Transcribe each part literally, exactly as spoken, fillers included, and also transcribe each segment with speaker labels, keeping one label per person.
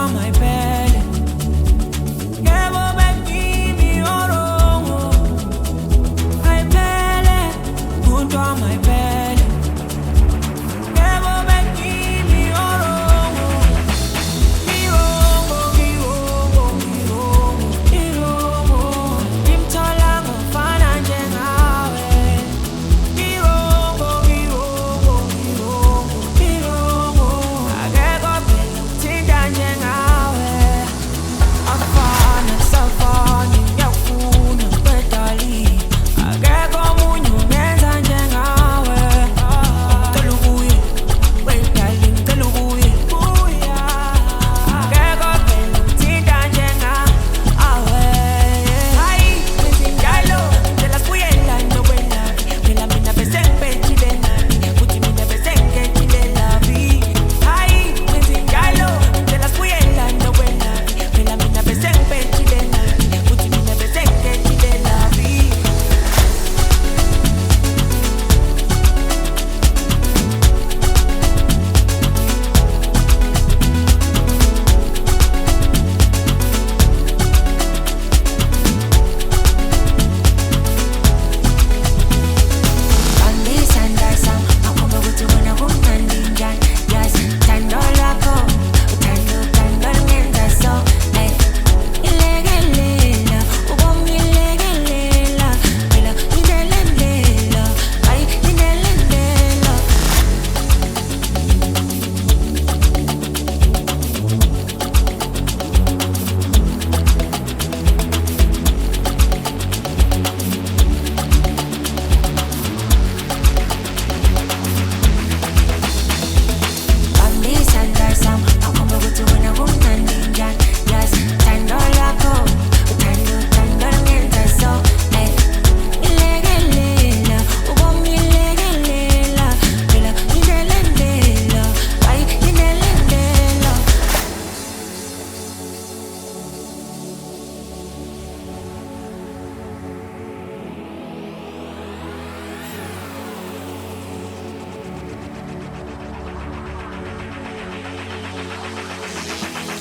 Speaker 1: a my belly. Quebo baby mi oro. My belly, junto a my belly. Quebo baby mi oro. Mi oro, mi oro, mi oro, mi oro. Imthola ngofana njengawe. Mi oro, mi oro, mi oro, mi oro. Akekho phela ukuthinta njengawe. Afana kusafani ngiyakufuna kwedali. Akekho omunye ungenza njengawe. Ngicela ubuye kwedali, ngicela ubuye. Akekho phela ukuthinta njengawe. Hayi wenza njalo, ngicela sibuyela nokwelaphi. Phela mina bese ngibhejile nani, futhi mina bese ngigejile lavi. Hayi wenza njalo, ngicela sibuyela nokwelaphi. Phela mina bese ngibhejile nani, futhi mina bese ngigejile lavi.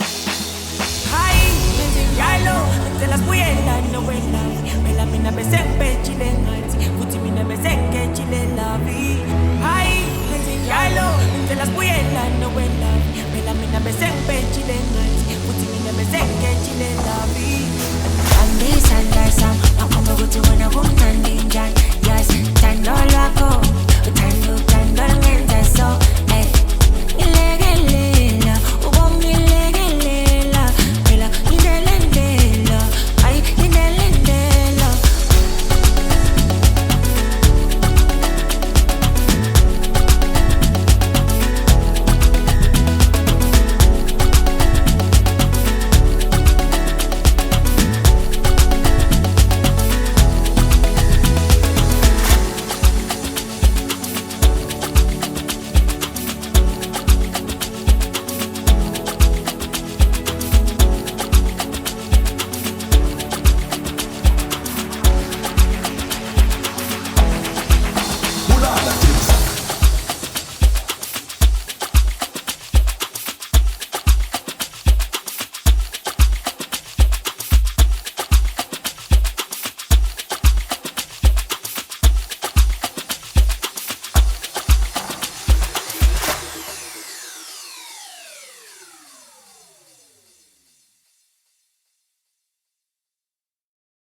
Speaker 1: Hayi wenza njalo, ngicela sibuyela nokwelaphi. Phela mina bese